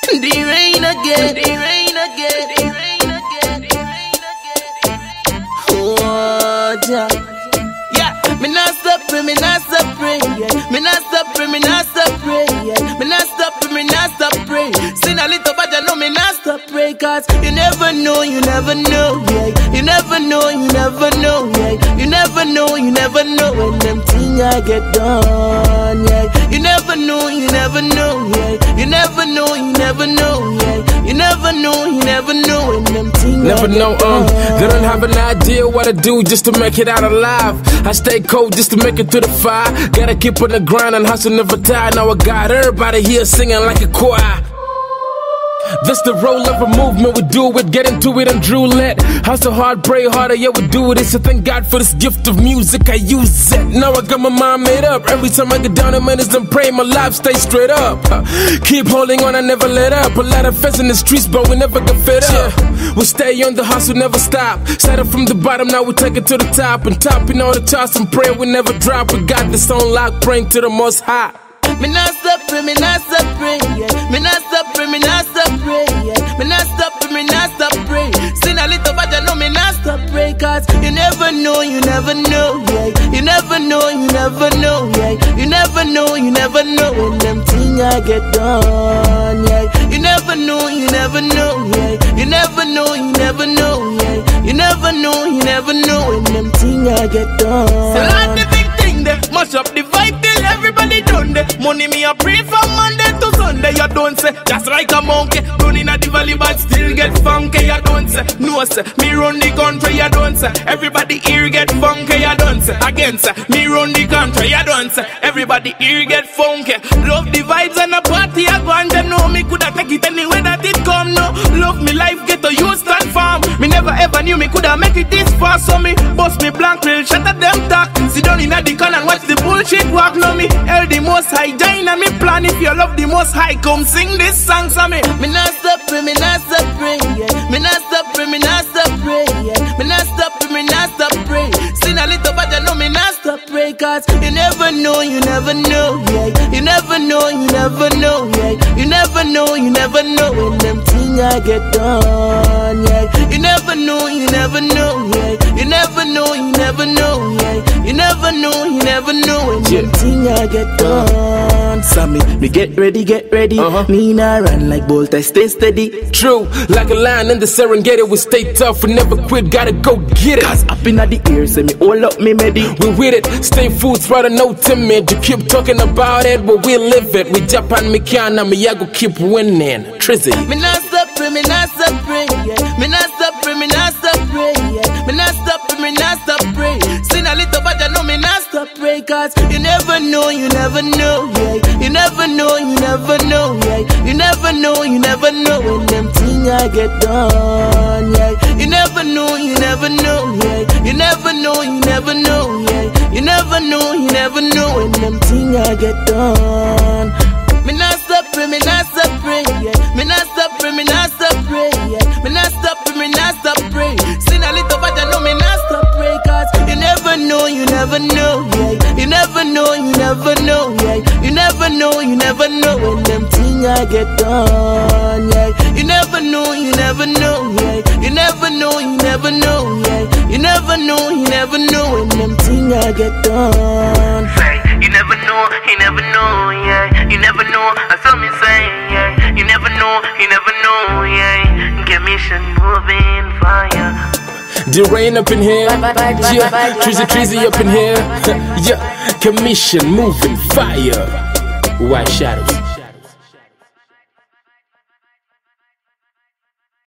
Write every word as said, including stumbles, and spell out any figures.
The rain again, the rain again, the rain again, the rain again. Oh, yeah. Yeah, me not stop pray, me not stop pray, yeah. Me not stop pray, me not stop pray, yeah. Me not stop pray, me not stop pray. Sin a little but I know me not stop pray. Cause you never know, you never know, yeah. You never know, you never know, yeah. You never know, you never know when them things I get done, yeah. You never know, you never know, yeah. You never know, you never know, yeah. You never know, you never know when them things never I get know, done. um, they don't have an idea what I do just to make it out alive. I stay cold just to make it through the fire. Gotta keep on the grind and hustle never die. Now I got everybody here singing like a choir. This the role of a movement, we do it, get into it and roulette. Hustle hard, pray harder, yeah we do this. So thank God for this gift of music, I use it. Now I got my mind made up. Every time I get down on minutes and pray, my life stay straight up. Keep holding on, I never let up. A lot of feds in the streets, but we never get fed up. We stay on the hustle, never stop. Started from the bottom, now we take it to the top. And topping all the charts and praying we never drop. We got this on lock, praying to the Most High. Me not stop pray, me not stop pray, yeah. Me not stop pray, me not stop pray, yeah. Me not stop pray, me not stop pray. Sin a little but I know me not stop pray. Cause you never know, you never know, yeah. You never know, you never know, yeah. You never know, you never know when them things I get done, yeah. You never know, you never know, yeah. You never know, you never know, yeah. You never know, you never know when them things I get done. So like the big thing there, mash up the vibe till everybody done there. Money me a pray from Monday to Sunday, you don't say. Just like a monkey, running at the valley but still get funky, you don't say. No say, me run the country, you don't say. Everybody here get funky, you don't say. Again say, me run the country, you don't say. Everybody here get funky. Love the vibes and the party, I go and you know me coulda take it anywhere that it come, no. Love me life, get to Houston farm. Me never ever knew me coulda make it this far, so me bust me blank real, shut up them talk. Sit down in the corner and watch the bullshit walk, no me. Hell the most high, join and me plan. If you love the most high, come sing this song for me. Me not stop pray, me not stop pray, yeah. Me not stop pray, me not stop pray, yeah. Me not stop pray, me not stop pray. Sin a little but I know me not stop pray. Cause you never know, you never know, yeah. You never know, you never know, yeah. You never know, you never know when them things I get done, yeah. You never know, you never know, yeah. You never know, you never know, yeah. You never know, you never know when Yeah. them things I get done. Sammy, me get ready, get ready. Uh-huh. Me nah run like Bolt, I stay steady. True, like a lion in the Serengeti, we stay tough, we never quit, gotta go get it. Cause up in the ear, say me hold up me medi. We with it, stay foods, rather no timid. You keep talking about it, but we live it. We Japan, me can, and me I go keep winning. Trizzy. Me not stop pray, me not stop pray, yeah. Me not stop pray, me not stop pray, yeah. Me not stop pray, me not stop pray. Sin a little but I know me not stop pray. Cause you never know, you never know, yeah. You never know, you never know, yeah. You never know, you never know when them things I get done, yeah. You never know, you never know, yeah. You never know, you never know, yeah. You never know, you never know when them things I get done. Me not stop pray, me not stop pray, yeah. Me not stop pray, me not stop pray, yeah. Me not stop pray, me not stop pray. Sin a little but I know me not stop pray. Cause you never know, you never know, yeah. You never know, you never know, yeah. You never know, you never know when them things I get done, yeah. You never know, you never know, yeah. You never know, you never know, yeah. You never know, you never know when them things I get done. You never know, you never know, yeah. You never know, I saw me say, yeah. You never know, you never know, yeah. Commission moving fire. The rain up in here, yeah. Trizzy Trizzy up in here, yeah. Commission moving fire. White shadows.